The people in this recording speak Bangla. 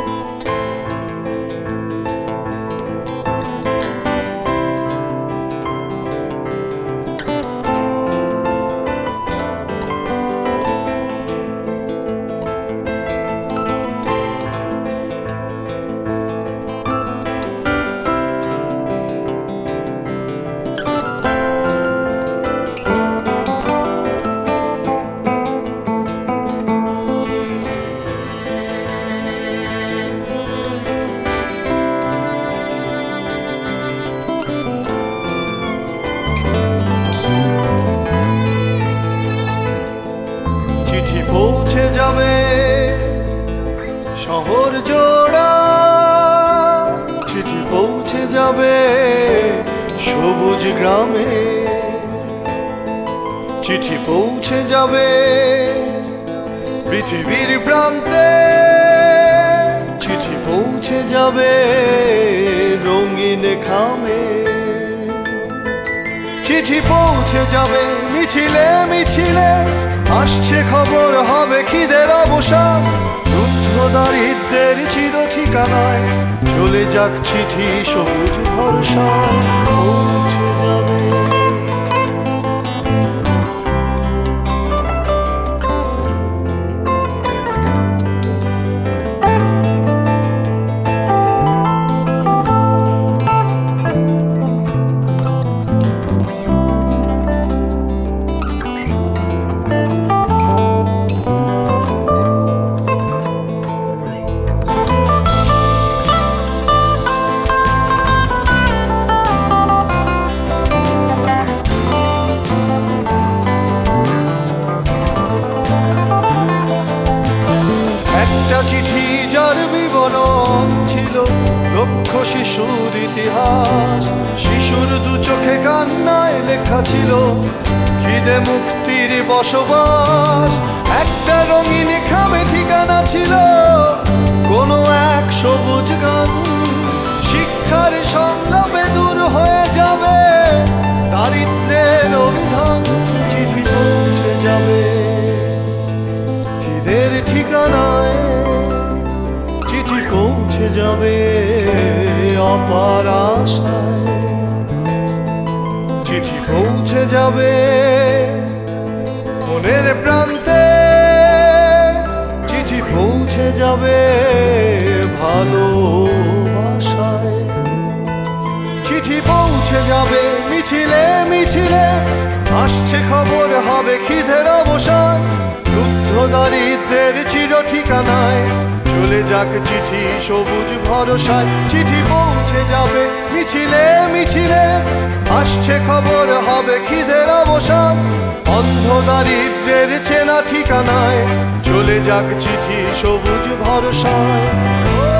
পৌঁছে যাবে শহর জোড়া, চিঠি পৌঁছে যাবে সবুজ গ্রামে, চিঠি পৌঁছে যাবে পৃথিবীর প্রান্তে, চিঠি পৌঁছে যাবে রঙিন খামে, চিঠি পৌঁছে যাবে মিছিলে মিছিলে, আসছে খবর হবে খিদের অবসান, রুদ্ধ দারিদ্রের চির ঠিকানায় চলে যাক চিঠি সবুজ ভরসায় পৌঁছে যাবে। চিঠি যার বিবরণ ছিল লক্ষ শিশুর ইতিহাস, শিশুর দু চোখে কান্নায় লেখা ছিল খিদে মুক্তির বসবাস, একটা রঙিন খামে ঠিকানা ছিল কোনো এক সবুজ গান, শিক্ষার সংলাপে দূর হয়ে যাবে দারিদ্রের অভিধান, চিঠি পৌঁছে যাবে খিদের ঠিকানায়, চিঠি পৌঁছে যাবে অপার আশায়, চিঠি পৌঁছে যাবে মনের প্রান্তে, চিঠি পৌঁছে যাবে ভালোবাসায়, চিঠি পৌঁছে যাবে মিছিলে মিছিলে, আসছে খবর হবে খিদের অবসান, রুদ্ধ দারিদ্রের চির ঠিকানায় চলে যাক চিঠি সবুজ ভরসায়, চিঠি পৌঁছে যাবে মিছিলে মিছিলে, আসছে খবর হবে খিদের অবসান, অন্ধ দারিদ্রের চেনা ঠিকানায় চলে যাক চিঠি সবুজ ভরসায়।